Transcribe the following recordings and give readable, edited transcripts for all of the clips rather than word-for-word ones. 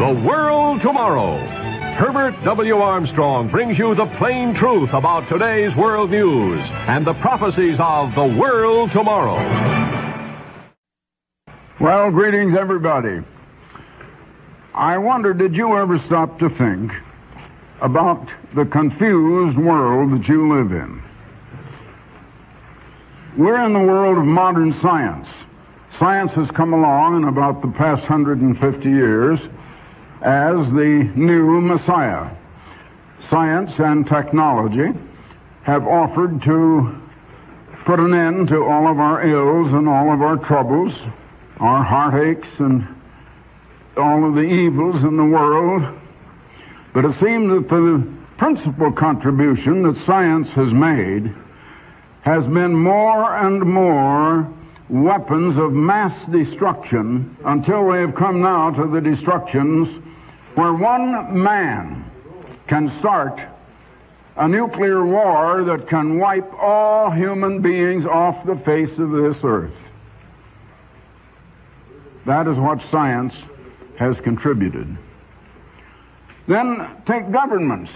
The World Tomorrow. Herbert W. Armstrong brings you the plain truth about today's world news and the prophecies of the world tomorrow. Well, greetings, everybody. I wonder, did you ever stop to think about the confused world that you live in? We're in the world of modern science. Science has come along in about the past 150 years as the new Messiah. Science and technology have offered to put an end to all of our ills and all of our troubles, our heartaches and all of the evils in the world. But it seems that the principal contribution that science has made has been more and more weapons of mass destruction, until they have come now to the destructions where one man can start a nuclear war that can wipe all human beings off the face of this earth. That is what science has contributed. Then take governments.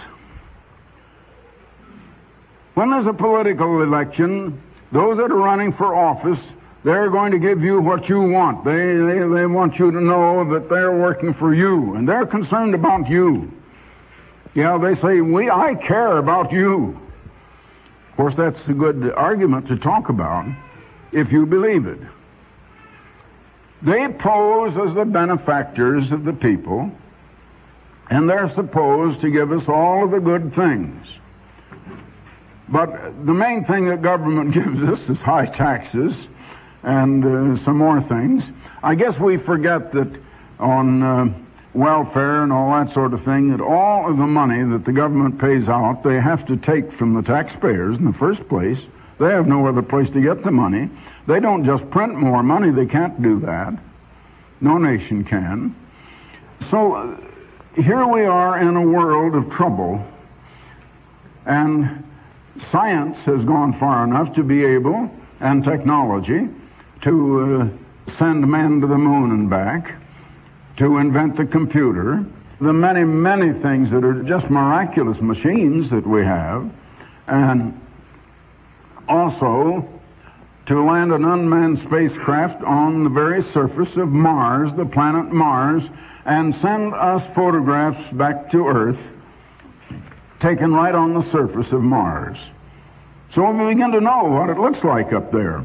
When there's a political election, those that are running for office, they're going to give you what you want. They want you to know that they're working for you, and they're concerned about you. Yeah, they say, I care about you. Of course, that's a good argument to talk about if you believe it. They pose as the benefactors of the people, and they're supposed to give us all of the good things. But the main thing that government gives us is high taxes and some more things. I guess we forget that on welfare and all that sort of thing, that all of the money that the government pays out, they have to take from the taxpayers in the first place. They have no other place to get the money. They don't just print more money. They can't do that. No nation can. So here we are in a world of trouble, and science has gone far enough to be able, and technology, to send men to the moon and back, to invent the computer, the many, many things that are just miraculous machines that we have, and also to land an unmanned spacecraft on the very surface of Mars, the planet Mars, and send us photographs back to Earth taken right on the surface of Mars. So we begin to know what it looks like up there.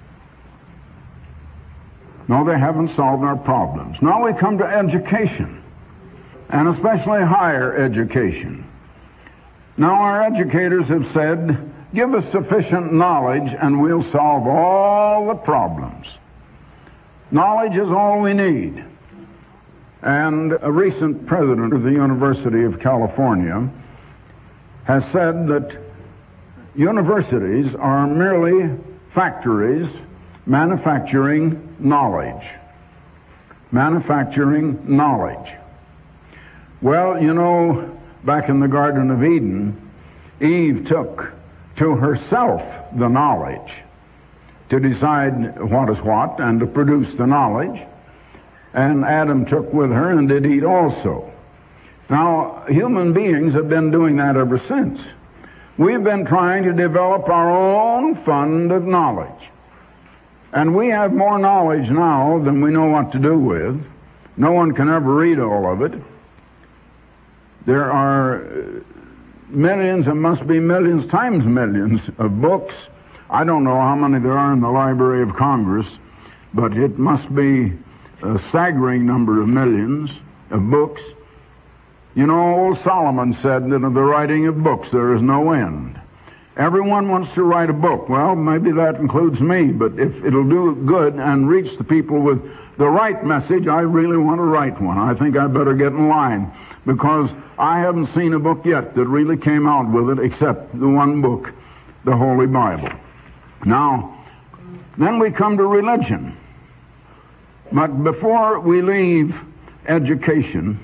No, they haven't solved our problems. Now we come to education, and especially higher education. Now our educators have said, give us sufficient knowledge and we'll solve all the problems. Knowledge is all we need. And a recent president of the University of California has said that universities are merely factories manufacturing knowledge. Manufacturing knowledge. Well, you know, back in the Garden of Eden, Eve took to herself the knowledge to decide what is what and to produce the knowledge, and Adam took with her and did eat also. Now, human beings have been doing that ever since. We've been trying to develop our own fund of knowledge. And we have more knowledge now than we know what to do with. No one can ever read all of it. There are millions, and must be millions times millions of books. I don't know how many there are in the Library of Congress, but it must be a staggering number of millions of books. You know, old Solomon said that of the writing of books there is no end. Everyone wants to write a book. Well, maybe that includes me, but if it'll do good and reach the people with the right message, I really want to write one. I think I better get in line, because I haven't seen a book yet that really came out with it except the one book, the Holy Bible. Now, then we come to religion. But before we leave education,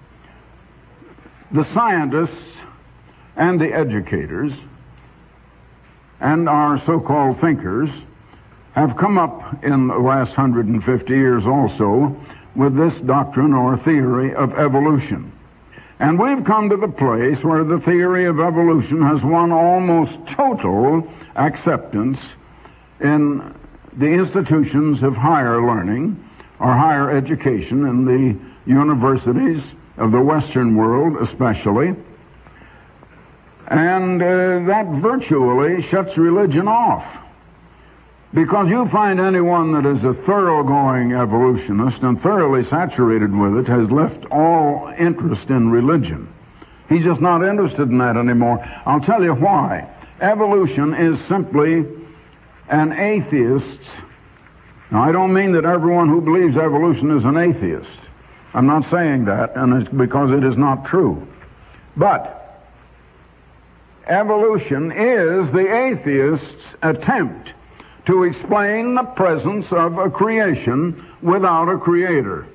the scientists and the educators and our so-called thinkers have come up in the last 150 years also with this doctrine or theory of evolution. And we've come to the place where the theory of evolution has won almost total acceptance in the institutions of higher learning or higher education in the universities of the Western world especially. And that virtually shuts religion off. Because you find anyone that is a thoroughgoing evolutionist and thoroughly saturated with it has left all interest in religion. He's just not interested in that anymore. I'll tell you why. Evolution is simply an atheist's. Now, I don't mean that everyone who believes evolution is an atheist. I'm not saying that, and it's because it is not true. But evolution is the atheist's attempt to explain the presence of a creation without a creator.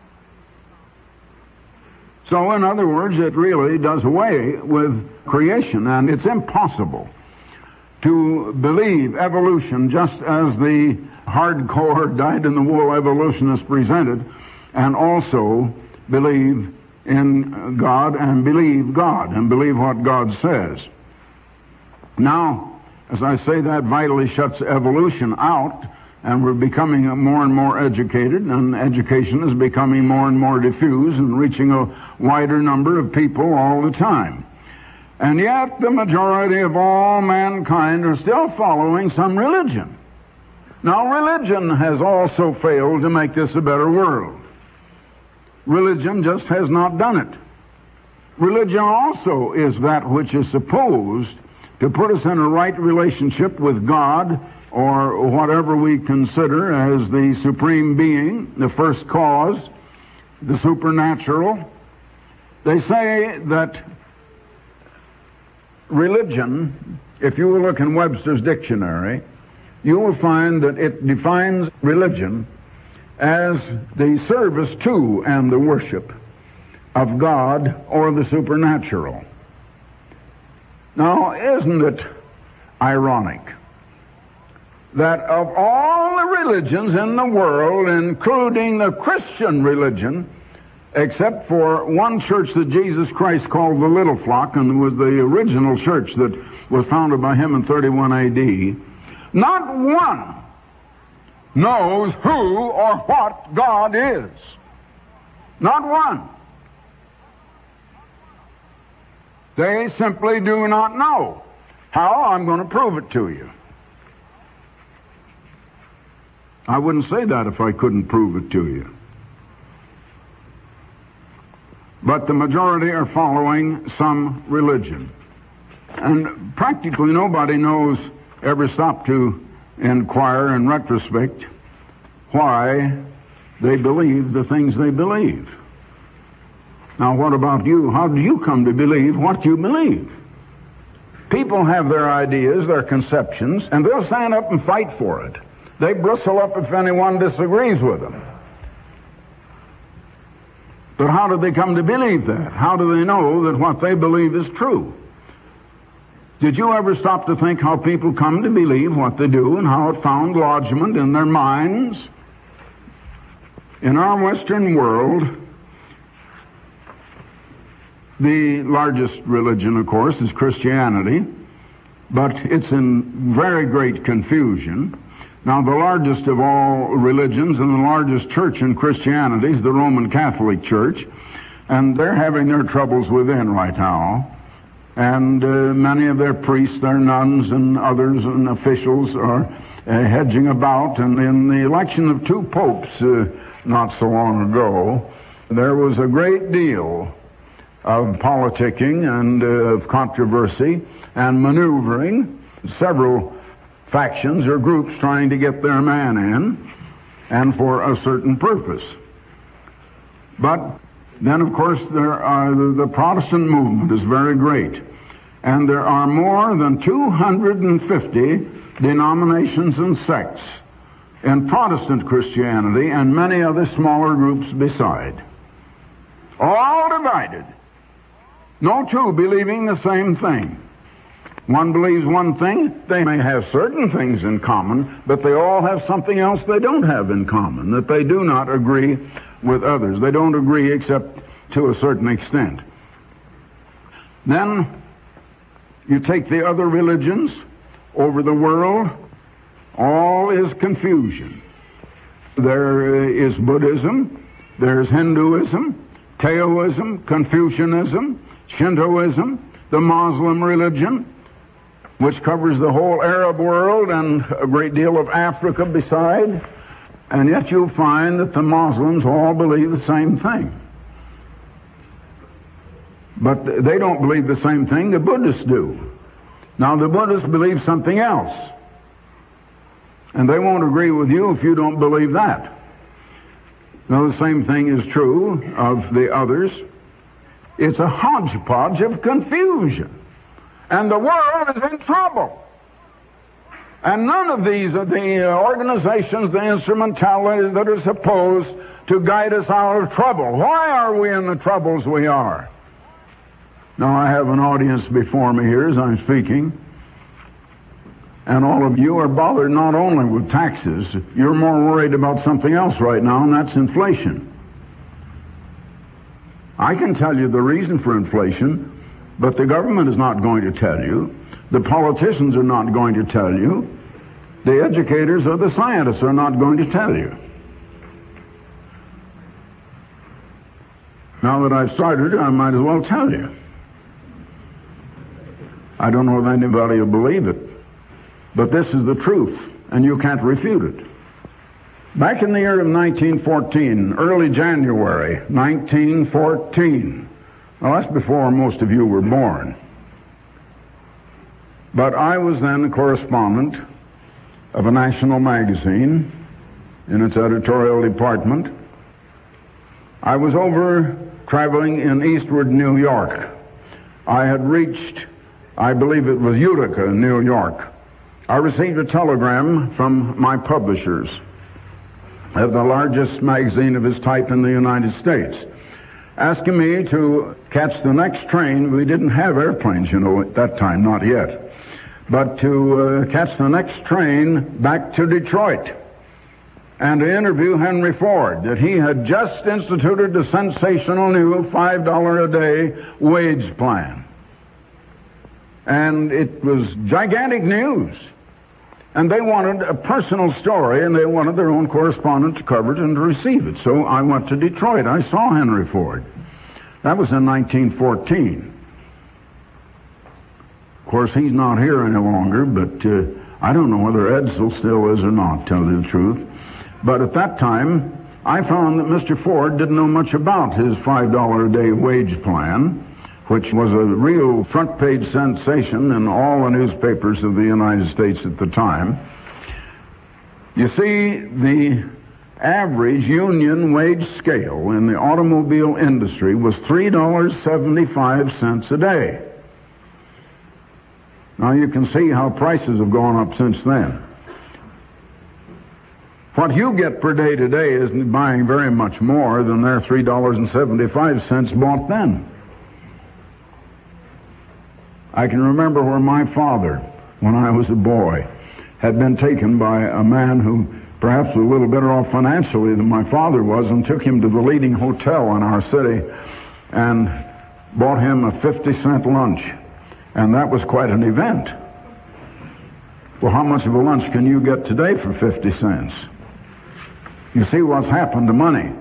So, in other words, it really does away with creation, and it's impossible to believe evolution just as the hardcore, dyed-in-the-wool evolutionists presented, and also believe in God and believe what God says. Now, as I say, that vitally shuts evolution out, and we're becoming more and more educated, and education is becoming more and more diffuse and reaching a wider number of people all the time. And yet the majority of all mankind are still following some religion. Now, religion has also failed to make this a better world. Religion just has not done it. Religion also is that which is supposed to put us in a right relationship with God, or whatever we consider as the supreme being, the first cause, the supernatural. They say that religion, if you will look in Webster's dictionary, you will find that it defines religion as the service to and the worship of God or the supernatural. Now, isn't it ironic that of all the religions in the world, including the Christian religion, except for one church that Jesus Christ called the Little Flock, and was the original church that was founded by him in 31 A.D., not one knows who or what God is. Not one. They simply do not know. How? I'm going to prove it to you. I wouldn't say that if I couldn't prove it to you. But the majority are following some religion. And practically nobody ever stopped to inquire in retrospect why they believe the things they believe. Now, what about you? How do you come to believe what you believe? People have their ideas, their conceptions, and they'll stand up and fight for it. They bristle up if anyone disagrees with them. But how do they come to believe that? How do they know that what they believe is true? Did you ever stop to think how people come to believe what they do and how it found lodgment in their minds? In our Western world, the largest religion, of course, is Christianity, but it's in very great confusion. Now, the largest of all religions and the largest church in Christianity is the Roman Catholic Church, and they're having their troubles within right now. And many of their priests, their nuns, and others and officials are hedging about. And in the election of two popes not so long ago, there was a great deal of politicking and of controversy and maneuvering, several factions or groups trying to get their man in, and for a certain purpose. But then, of course, the Protestant movement is very great, and there are more than 250 denominations and sects in Protestant Christianity, and many other smaller groups beside, all divided. No two believing the same thing. One believes one thing. They may have certain things in common, but they all have something else they don't have in common, that they do not agree with others. They don't agree except to a certain extent. Then you take the other religions over the world, all is confusion. There is Buddhism, there's Hinduism, Taoism, Confucianism, Shintoism, the Muslim religion, which covers the whole Arab world and a great deal of Africa beside, and yet you'll find that the Muslims all believe the same thing. But they don't believe the same thing the Buddhists do. Now, the Buddhists believe something else, and they won't agree with you if you don't believe that. Now, the same thing is true of the others. It's a hodgepodge of confusion, and the world is in trouble. And none of these are the organizations, the instrumentalities that are supposed to guide us out of trouble. Why are we in the troubles we are? Now, I have an audience before me here as I'm speaking, and all of you are bothered not only with taxes. You're more worried about something else right now, and that's inflation. I can tell you the reason for inflation, but the government is not going to tell you. The politicians are not going to tell you. The educators or the scientists are not going to tell you. Now that I've started, I might as well tell you. I don't know if anybody will believe it, but this is the truth, and you can't refute it. Back in the year of 1914, early January 1914, well, that's before most of you were born, but I was then a correspondent of a national magazine in its editorial department. I was over traveling in eastward New York. I had reached, I believe it was Utica, New York. I received a telegram from my publishers of the largest magazine of its type in the United States, asking me to catch the next train. We didn't have airplanes, you know, at that time, not yet, but to catch the next train back to Detroit and to interview Henry Ford, that he had just instituted the sensational new $5 a day wage plan. And it was gigantic news. And they wanted a personal story, and they wanted their own correspondent to cover it and to receive it. So I went to Detroit. I saw Henry Ford. That was in 1914. Of course, he's not here any longer, but I don't know whether Edsel still is or not, tell you the truth. But at that time, I found that Mr. Ford didn't know much about his $5 a day wage plan, which was a real front-page sensation in all the newspapers of the United States at the time. You see, the average union wage scale in the automobile industry was $3.75 a day. Now you can see how prices have gone up since then. What you get per day today isn't buying very much more than their $3.75 bought then. I can remember where my father, when I was a boy, had been taken by a man who perhaps was a little better off financially than my father was, and took him to the leading hotel in our city and bought him a 50-cent lunch. And that was quite an event. Well, how much of a lunch can you get today for 50 cents? You see what's happened to money.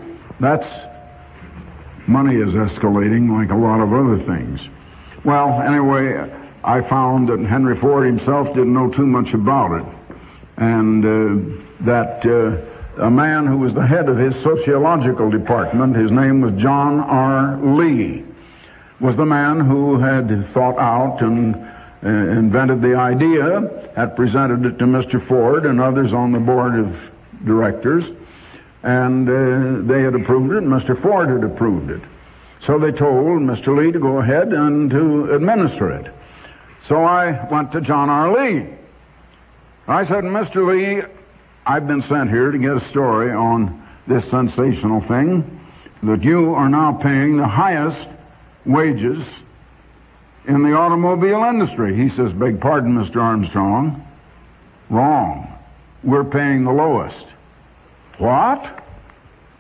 Money is escalating like a lot of other things. Well, anyway, I found that Henry Ford himself didn't know too much about it, and that a man who was the head of his sociological department, his name was John R. Lee, was the man who had thought out and invented the idea, had presented it to Mr. Ford and others on the board of directors, and they had approved it, and Mr. Ford had approved it. So they told Mr. Lee to go ahead and to administer it. So I went to John R. Lee. I said, Mr. Lee, I've been sent here to get a story on this sensational thing, that you are now paying the highest wages in the automobile industry. He says, beg pardon, Mr. Armstrong. Wrong. We're paying the lowest. What?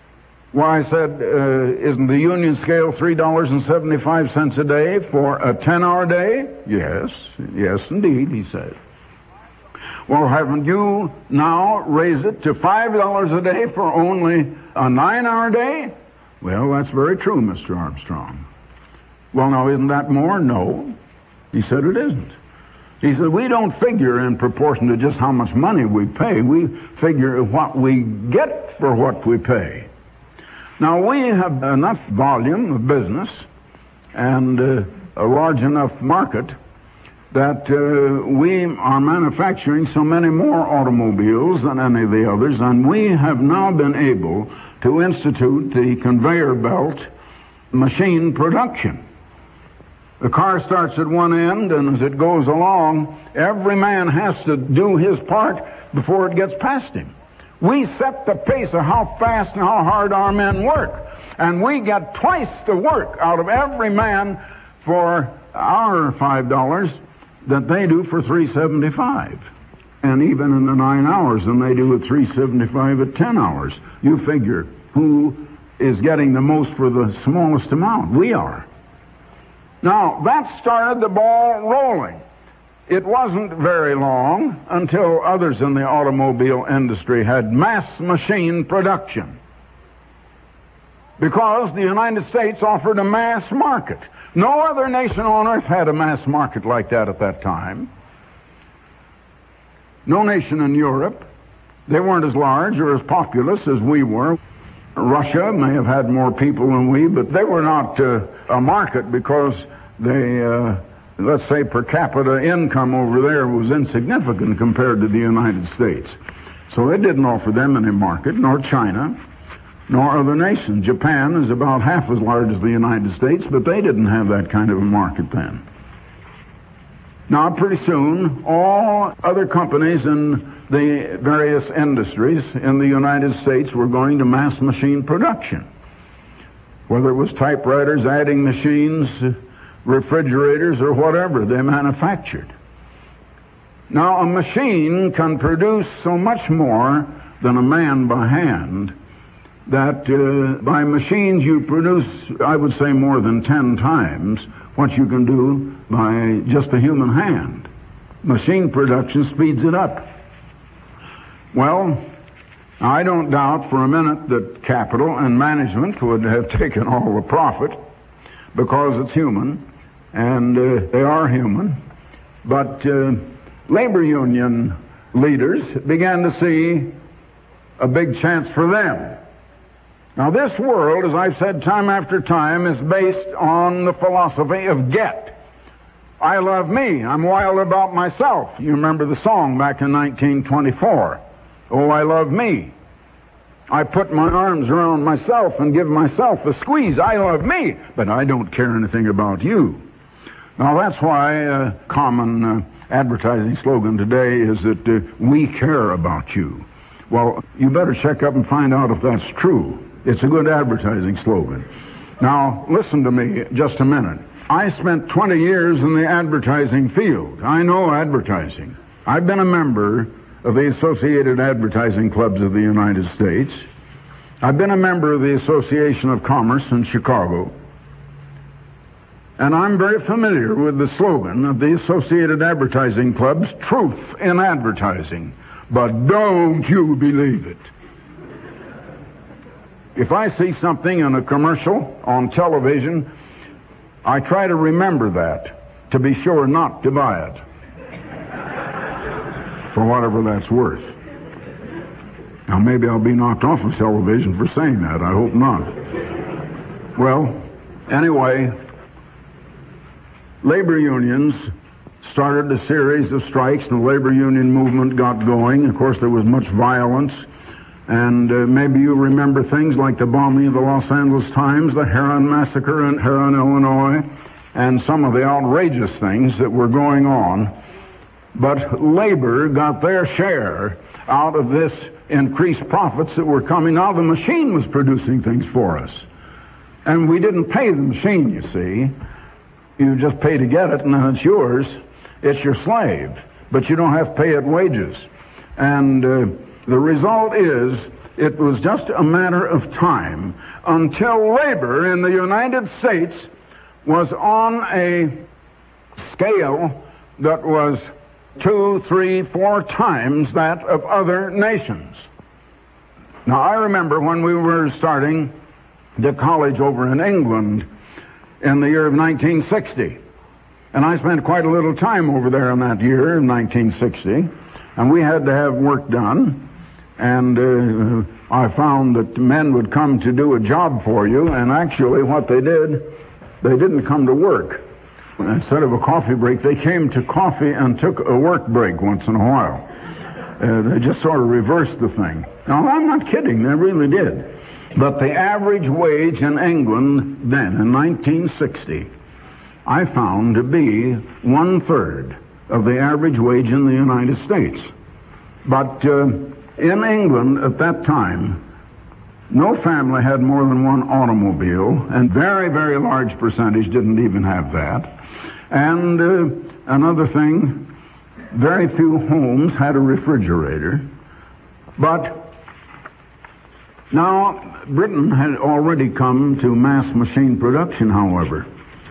Well, I said, isn't the union scale $3.75 a day for a 10-hour day? Yes, indeed, he said. Well, haven't you now raised it to $5 a day for only a 9-hour day? Well, that's very true, Mr. Armstrong. Well, now, isn't that more? No. He said it isn't. He said, we don't figure in proportion to just how much money we pay. We figure what we get for what we pay. Now, we have enough volume of business and a large enough market that we are manufacturing so many more automobiles than any of the others, and we have now been able to institute the conveyor belt machine production. The car starts at one end, and as it goes along, every man has to do his part before it gets past him. We set the pace of how fast and how hard our men work, and we get twice the work out of every man for our $5 that they do for $3.75, and even in the 9 hours than they do at $3.75 at 10 hours. You figure who is getting the most for the smallest amount? We are. Now, that started the ball rolling. It wasn't very long until others in the automobile industry had mass machine production, because the United States offered a mass market. No other nation on earth had a mass market like that at that time. No nation in Europe. They weren't as large or as populous as we were. Russia may have had more people than we, but they were not a market, because they, let's say, per capita income over there was insignificant compared to the United States. So it didn't offer them any market, nor China, nor other nations. Japan is about half as large as the United States, but they didn't have that kind of a market then. Now, pretty soon, all other companies in the various industries in the United States were going to mass machine production. Whether it was typewriters, adding machines, refrigerators, or whatever they manufactured. Now, a machine can produce so much more than a man by hand that by machines you produce, I would say, more than 10 times what you can do by just a human hand. Machine production speeds it up. Well, I don't doubt for a minute that capital and management would have taken all the profit, because it's human, and they are human. But labor union leaders began to see a big chance for them. Now, this world, as I've said time after time, is based on the philosophy of get. I love me. I'm wild about myself. You remember the song back in 1924. Oh, I love me. I put my arms around myself and give myself a squeeze. I love me, but I don't care anything about you. Now, that's why a common advertising slogan today is that we care about you. Well, you better check up and find out if that's true. It's a good advertising slogan. Now, listen to me just a minute. I spent 20 years in the advertising field. I know advertising. I've been a member of the Associated Advertising Clubs of the United States. I've been a member of the Association of Commerce in Chicago. And I'm very familiar with the slogan of the Associated Advertising Clubs, truth in advertising. But don't you believe it. If I see something in a commercial on television, I try to remember that, to be sure not to buy it, for whatever that's worth. Now, maybe I'll be knocked off of television for saying that. I hope not. Well, anyway, labor unions started a series of strikes, and the labor union movement got going. Of course, there was much violence, and maybe you remember things like the bombing of the Los Angeles Times, the Heron Massacre in Heron, Illinois, and some of the outrageous things that were going on. But labor got their share out of this increased profits that were coming. Now the machine was producing things for us, and we didn't pay the machine, you see. You just pay to get it, and then it's yours. It's your slave, but you don't have to pay it wages. And the result is it was just a matter of time until labor in the United States was on a scale that was 2, 3, 4 times that of other nations. Now, I remember when we were starting the college over in England in the year of 1960. And I spent quite a little time over there in that year, in 1960. And we had to have work done. And I found that men would come to do a job for you. And actually what they did, they didn't come to work. Instead of a coffee break, they came to coffee and took a work break once in a while. They just sort of reversed the thing. Now, I'm not kidding. They really did. But the average wage in England then, in 1960, I found to be 1/3 of the average wage in the United States. But in England at that time, no family had more than one automobile, and very, very large percentage didn't even have that. And another thing, very few homes had a refrigerator. But now, Britain had already come to mass machine production, however.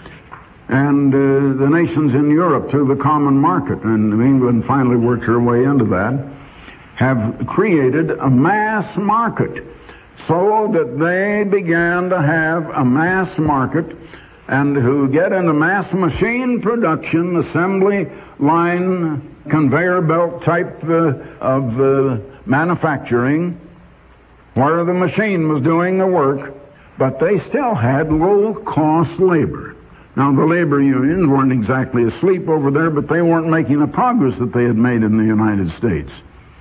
And the nations in Europe, through the common market, and England finally worked her way into that, have created a mass market so that they began to have a mass market and who get into mass machine production, assembly line, conveyor belt type of manufacturing, where the machine was doing the work, but they still had low-cost labor. Now, the labor unions weren't exactly asleep over there, but they weren't making the progress that they had made in the United States.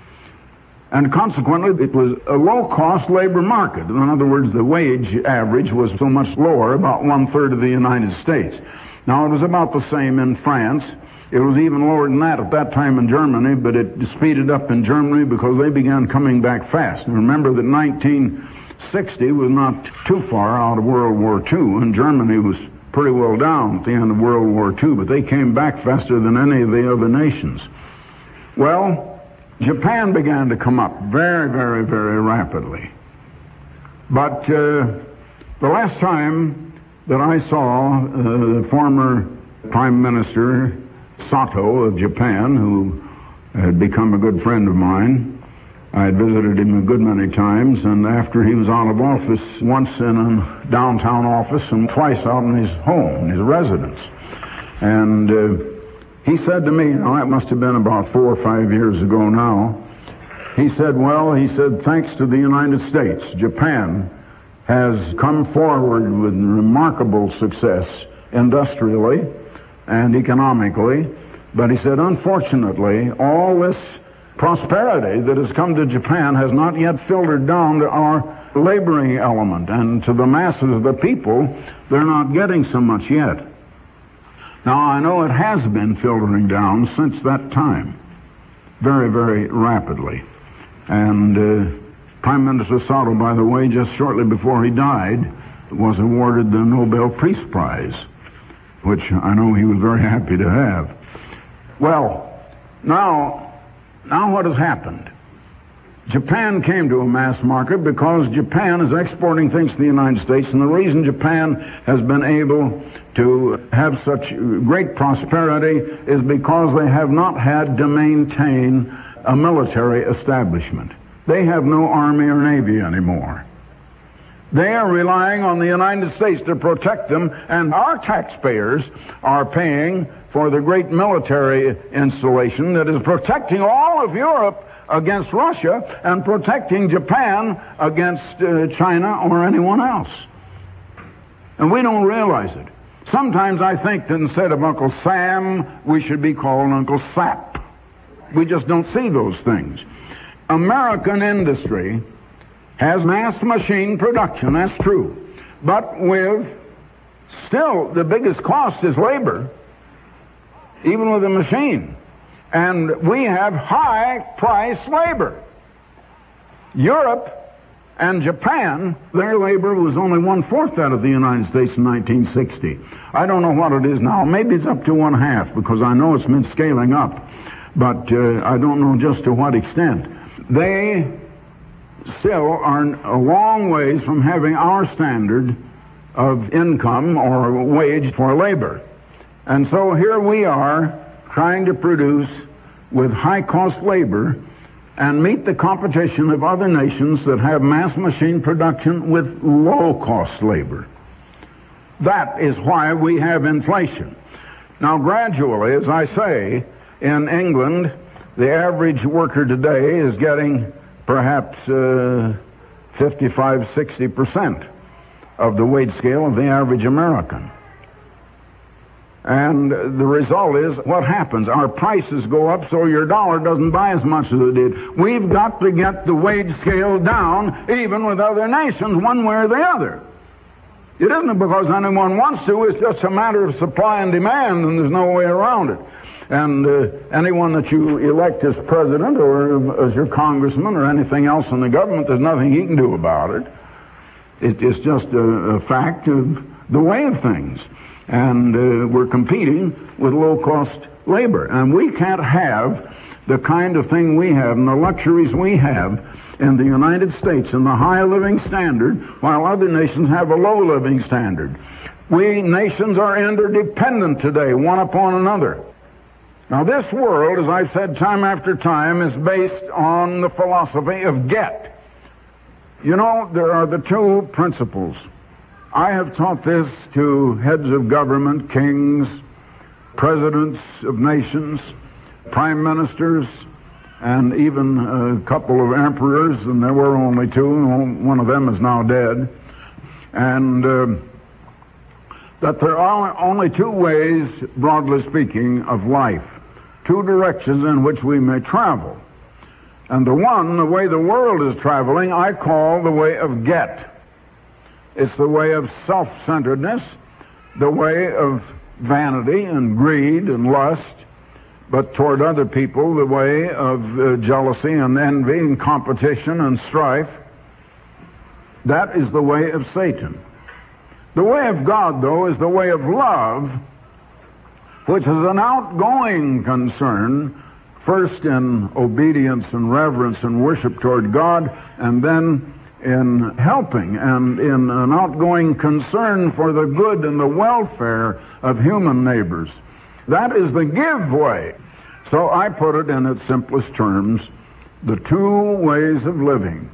And consequently, it was a low-cost labor market. In other words, the wage average was so much lower, about 1/3 of the United States. Now, it was about the same in France. It was even lower than that at that time in Germany, but it speeded up in Germany because they began coming back fast. And remember that 1960 was not too far out of World War II, and Germany was pretty well down at the end of World War II, but they came back faster than any of the other nations. Well, Japan began to come up very, very, very rapidly. But the last time that I saw the former Prime Minister Sato of Japan, who had become a good friend of mine, I had visited him a good many times, and after he was out of office, once in a downtown office and twice out in his home, his residence. And he said to me, now that must have been about 4 or 5 years ago now, he said, thanks to the United States, Japan has come forward with remarkable success industrially and economically, but he said, unfortunately, all this prosperity that has come to Japan has not yet filtered down to our laboring element, and to the masses of the people, they're not getting so much yet. Now, I know it has been filtering down since that time, very, very rapidly. And Prime Minister Sato, by the way, just shortly before he died, was awarded the Nobel Peace Prize, which I know he was very happy to have. Well, now what has happened? Japan came to a mass market because Japan is exporting things to the United States, and the reason Japan has been able to have such great prosperity is because they have not had to maintain a military establishment. They have no army or navy anymore. They are relying on the United States to protect them, and our taxpayers are paying for the great military installation that is protecting all of Europe against Russia and protecting Japan against China or anyone else. And we don't realize it. Sometimes I think that instead of Uncle Sam, we should be called Uncle Sap. We just don't see those things. American industry has mass machine production, that's true. But with still the biggest cost is labor, even with a machine. And we have high-priced labor. Europe and Japan, their labor was only 1/4 that of the United States in 1960. I don't know what it is now. Maybe it's up to 1/2, because I know it's been scaling up. But I don't know just to what extent. They still are a long ways from having our standard of income or wage for labor. And so here we are trying to produce with high-cost labor and meet the competition of other nations that have mass machine production with low-cost labor. That is why we have inflation. Now, gradually, as I say, in England, the average worker today is getting perhaps 55-60% of the wage scale of the average American. And the result is, what happens? Our prices go up, so your dollar doesn't buy as much as it did. We've got to get the wage scale down, even with other nations, one way or the other. It isn't because anyone wants to, it's just a matter of supply and demand, and there's no way around it. And anyone that you elect as president or as your congressman or anything else in the government, there's nothing he can do about it. It's just a fact of the way of things. And we're competing with low-cost labor. And we can't have the kind of thing we have and the luxuries we have in the United States and the high living standard while other nations have a low living standard. We nations are interdependent today, one upon another. Now, this world, as I've said time after time, is based on the philosophy of get. You know, there are the two principles. I have taught this to heads of government, kings, presidents of nations, prime ministers, and even a couple of emperors, and there were only two, one of them is now dead, and that there are only two ways, broadly speaking, of life, two directions in which we may travel. And the one, the way the world is traveling, I call the way of get. It's the way of self-centeredness, the way of vanity and greed and lust, but toward other people, the way of jealousy and envy and competition and strife. That is the way of Satan. The way of God, though, is the way of love, which is an outgoing concern, first in obedience and reverence and worship toward God, and then in helping and in an outgoing concern for the good and the welfare of human neighbors. That is the give way. So I put it in its simplest terms, the two ways of living.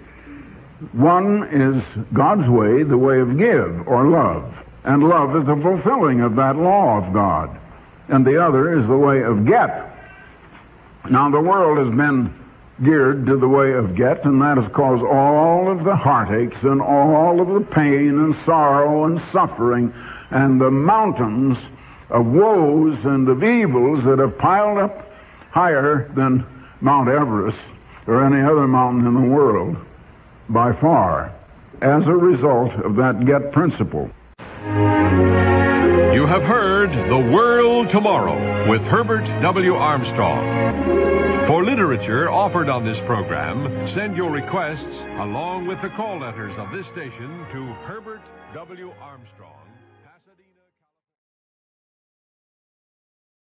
One is God's way, the way of give or love. And love is the fulfilling of that law of God. And the other is the way of get. Now, the world has been geared to the way of get, and that has caused all of the heartaches and all of the pain and sorrow and suffering and the mountains of woes and of evils that have piled up higher than Mount Everest or any other mountain in the world by far as a result of that get principle. You have heard The World Tomorrow with Herbert W. Armstrong. For literature offered on this program, send your requests along with the call letters of this station to Herbert W. Armstrong.